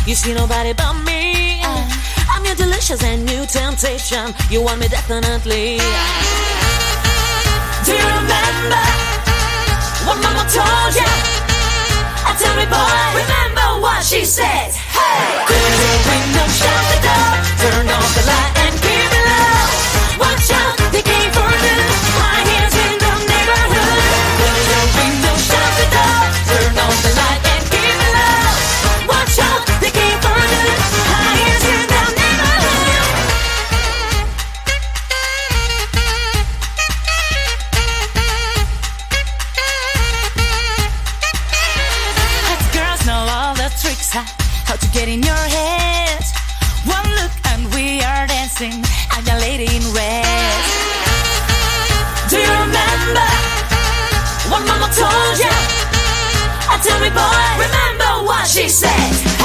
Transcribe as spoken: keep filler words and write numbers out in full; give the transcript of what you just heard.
You see nobody but me. uh, I'm your delicious and new temptation. You want me definitely. Do you remember what mama told ya? I tell me boy, remember what she said. Hey, clear the window, shut the door, turn off the light and keep it low. Watch out, they came for you. My hands in the neighborhood. Clear the window, shut the door, turn off the light and keep it low. Watch out, they came for you. My hands in the neighborhood. Hot girls know all the tricks, huh? How to get in your head. One look and we are dancing. I'm your lady in red. Do you remember what mama told ya? I tell me boy, remember what she said.